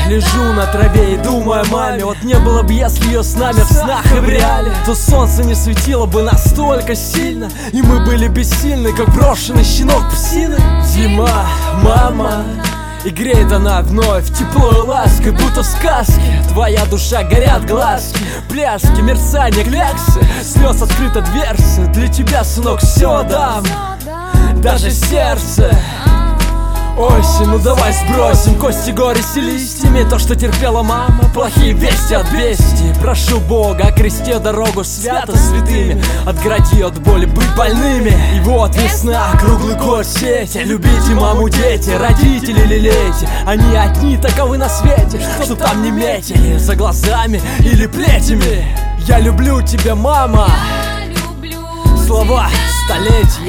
лежу на траве и думаю о маме. Вот не было бы, если ее с нами в снах и в реале, то солнце не светило бы настолько сильно, и мы были бессильны, как брошенный щенок псины. Зима, мама, и греет она вновь тепло и лаской, будто в сказке. Твоя душа, горят глазки, пляски, мерцание, кляксы, слез открыта дверцы. Для тебя, сынок, все дам, даже сердце. Осень, ну давай сбросим кости, горы с листьями. То, что терпела мама, плохие вести от бестии. Прошу Бога, окрести дорогу свято святыми, отгради от боли быть больными. И вот весна, круглый год в свете. Любите маму, дети, родители лелейте. Они одни таковы на свете, что там не метили за глазами или плетями. Я люблю тебя, мама. Слова столетия.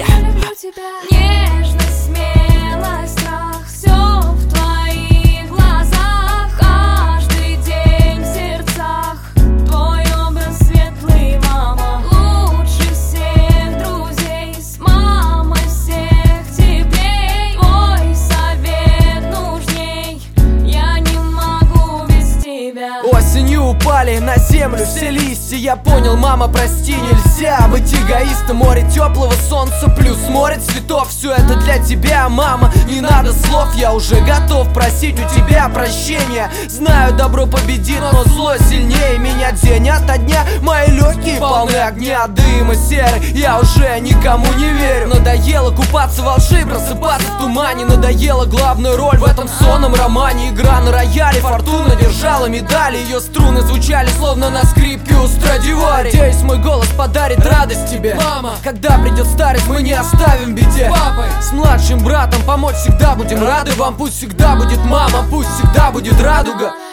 Нежность, смелость, страх, все в твоих глазах. Каждый день в сердцах твой образ светлый, мама. Лучше всех друзей, с мамой всех теплей. Твой совет нужней, я не могу без тебя. Осенью упали на землю все листья. Я понял, мама, прости, нельзя быть эгоистом. Море теплого солнца плюс море цветов. Все это для тебя, мама, не надо слов. Я уже готов просить у тебя прощения. Знаю, добро победит, но зло сильнее меня день ото дня. Мои легкие полны огня, дыма серый. Я уже никому не верю. Надоело купаться во лжи, просыпаться в тумане. Надоела главная роль в этом сонном романе. Игра на рояле, фортуна держала медали. Ее струны звучали словно на скрипке у Страдивари. Надеюсь, мой голос подарит радость тебе, мама. Когда придет старость, мы не оставим в беде. Папой, с младшим братом помочь всегда будем рады вам. Пусть всегда будет мама, пусть всегда будет радуга.